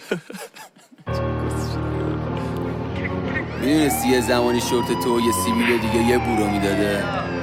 میدونستی یه زمانی شورت تو یه سیبیل دیگه یه بورو میداده؟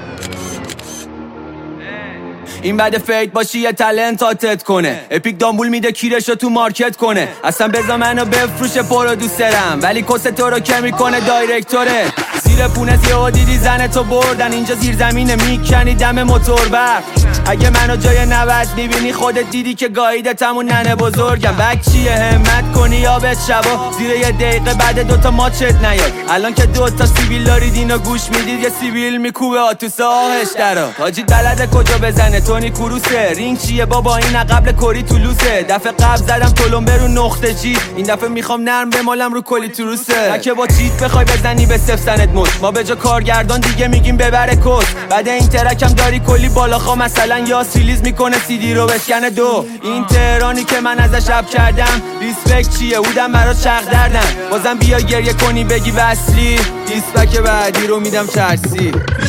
این بعد فیت باشی یه تلنت آتت کنه، اپیک دامبول میده کیرشو تو مارکت کنه. اصلا بذار منو بفروشه پرودوسرم، ولی کس تو رو که میکنه دایرکتوره. زیر پونت یهو دیدی زن تو بردن، اینجا زیر زمینه میکنی دم موتور برق. اگه منو جای 90 میبینی خودت دیدی که گاییدتمون ننه بزرگم. بک چیه همت کنی یا به شبا زیر یه دقیقه بعد دوتا ماچت نیاد. الان که دوتا سیبیل دارید اینو گوش میدید یه سیبیل میکوبه آتوس آهش درا. حاجی بلده کجا بزنه تونی کروسه، رینگ چیه بابا این قبل کری طولوسه. دفعه قبل زدم تلمبه رو نقطه چی، این دفعه میخوام نرم بمالم رو کلی تروسه. نه که با چیت بخوای بزنی به صف سنت مش، ما به جا کارگردان دیگه میگیم ببره کس. بعد این ترکم داری کلی بالاخا، مثلا یا ریلیز میکنه سیدی رو بشکنه دو. این تهرانی که من ازش شب کردم ریسپکت چیه بودم برات چرخ دردم. بازم بیا گریه کنی بگی وصلی، دیسپک بعدی رو میدم چرسی.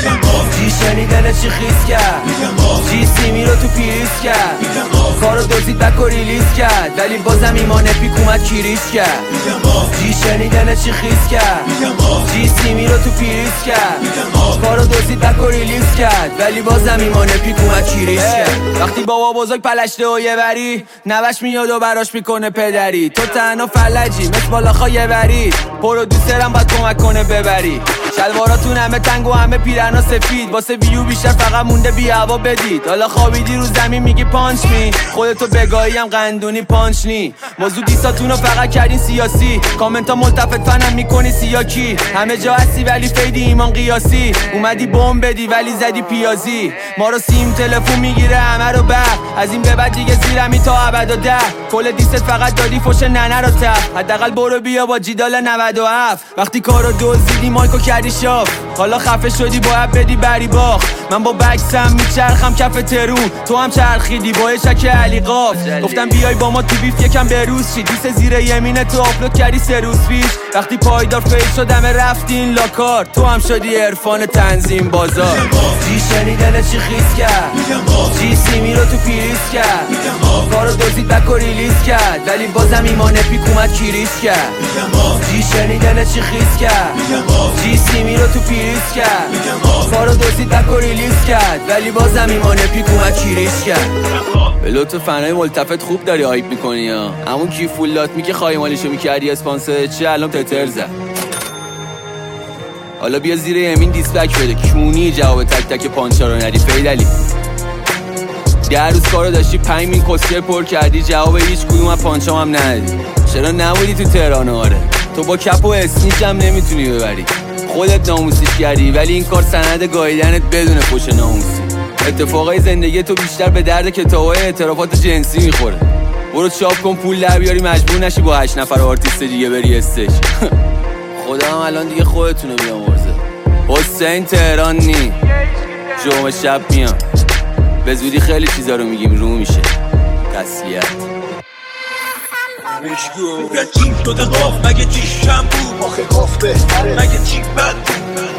چی شنیدنه چی خیز کرد، چی سیمی رو تو پیریز کرد. کارو دوزید بک و ریلیز کرد، ولی بازم ایمان اپیک اومد کیریش کرد. چی شنیدنه چی خیز کرد، چی سیمی رو تو پیریز کرد. کارو دوزید بک و ریلیز کرد، ولی بازم ایمان اپیک اومد کیریش کرد. وقتی بابا بزرگ پلشته و یه بری نوش میاد و براش میکنه پدری. تو تنها فلجی مثل بالاخا یه بری، پرودوسرم باید کمک کنه ببری. شلواراتون همه تنگ و همه پیرنا سفید، واسه ویو بیشتر فقط مونده بی هوا بدید. حالا خوابیدی رو زمین میگی پانچ می، خودتو بگاهی هم قندونی پانچ نی. موضوع دیساتونو فقط کردین سیاسی، کامنتا ملتفت فنم میکنی سیاکی. همه جا هستی ولی فیدی ایمان قیاسی، اومدی بمب بدی ولی زدی پیازی. ما رو سیم تلفون میگیره همه رو بر، از این به بعد دیگه زیرمی تا ابد و ده. کل دیست فقط دادی فوش ننه رو تف، حداقل برو بیا با جیدال 97. وقتی کارو دزدیدی مایکو کردی شاف، حالا خفه شدی باید بدی بری باخ. من با بکسم میچرخم کف ترون، تو هم چرخیدی با یه شک علی قاف. گفتم بیای با ما تو بیف یکم بروز چی، دیست زیر یمینه تو آپلود کردی 3 روز پیش. وقتی پایدار فیل شدم رفتین لاکار، تو هم شدی عرفان تنظیم بازار. چی شنیدنه چی خیز کرد، چی سیمی رو تو پیریز کرد. کارو دوزید بک و ریلیز کرد، ولی بازم ایمان اپیک اومد کیریش کرد. چی شنیدنه چی خیز کرد، چی سیمی رو تو پیریز کرد. کارو دوزید بک و ریلیز کرد، ولی بازم ایمان اپیک اومد کیریش کرد. به لطف فنای ملتفت خوب داری هایپ میکنی ها. همون کی فولات می که خواهی مالیشو میکردی اسپانسر چه الان تتر زد. حالا بیا زیر یمین دیسپک بده، کونی جواب تک تک پانچا رو ندی فیدلی. 10 روز کارو داشتی 5 مین کسکر پر کردی، جواب هیچ کدوم از پانچام هم ندی. چرا نبودی تو تهران؟ آره تو با کپ و اسنیچ هم نمیتونی ببری، خودت ناموسیش کردی، ولی این کار سند گاییدنت بدون پشت ناموسی. اتفاقای زندگی تو بیشتر به درد کتابای اعترافات جنسی میخوره. برو چاپ کن پول در بیاری، مجبور نشی با 8 نفر آرتیست دیگه بری استش. خدا هم الان دیگه خودتونو بیامرزه. حسین تهران نی جمعه شب میام، به زودی خیلی چیزا رو میگیم رو میشه. تسلیت مگه چی شده قاف، مگه چی شنبو، آخه قاف بهتره، مگه چی بد